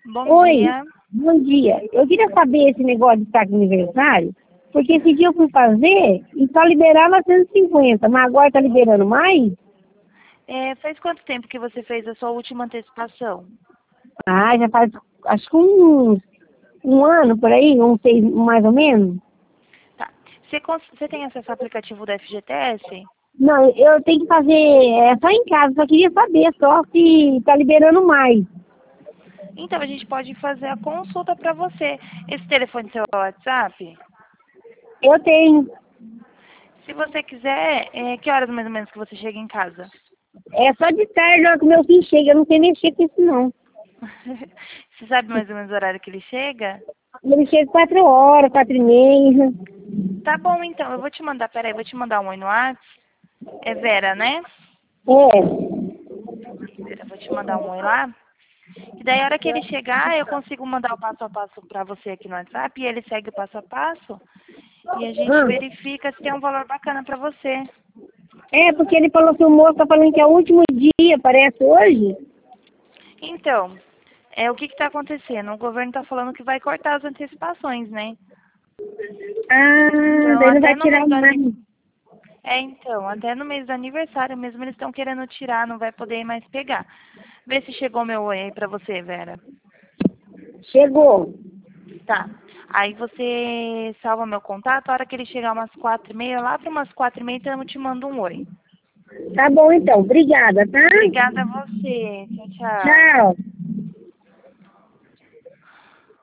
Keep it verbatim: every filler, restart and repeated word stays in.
Bom Oi, dia. bom dia. Eu queria saber esse negócio de saque aniversário, porque esse dia eu fui fazer e só liberaram novecentos e cinquenta, mas agora está liberando mais? É, faz quanto tempo que você fez a sua última antecipação? Ah, já faz acho que uns, um ano por aí, um seis, mais ou menos. Tá. Você, cons- você tem acesso ao aplicativo da F G T S? Não, eu tenho que fazer, é só em casa, só queria saber só se está liberando mais. Então, a gente pode fazer a consulta para você. Esse telefone seu é o WhatsApp? Eu tenho, Se você quiser, é, que horas mais ou menos que você chega em casa? é só de tarde, na hora que o meu filho chega, eu não sei mexer com isso não. Você sabe mais ou menos o horário que ele chega? Ele chega quatro horas, quatro e meia. Tá bom, então. Eu vou te mandar, peraí, eu vou te mandar um oi no WhatsApp. É Vera, né? É. Vera, eu vou te mandar um oi lá. E daí, a hora que ele chegar, eu consigo mandar o passo a passo para você aqui no WhatsApp e ele segue o passo a passo e a gente Ah, verifica se tem um valor bacana para você. é, porque ele falou que o moço tá falando que é o último dia, parece hoje. Então, é, o que está acontecendo? O governo está falando que vai cortar as antecipações, né? Ah, Então, daí não vai até no tirar mês do mais. ani- é, então, até no mês do aniversário mesmo eles estão querendo tirar, não vai poder mais pegar. Vê se chegou meu oi aí para você, Vera. Chegou. Tá. Aí você salva meu contato, a hora que ele chegar umas quatro e meia, lá para umas quatro e meia, então eu te mando um oi. Tá bom então, obrigada, tá? Obrigada a você. Tchau, tchau. Tchau.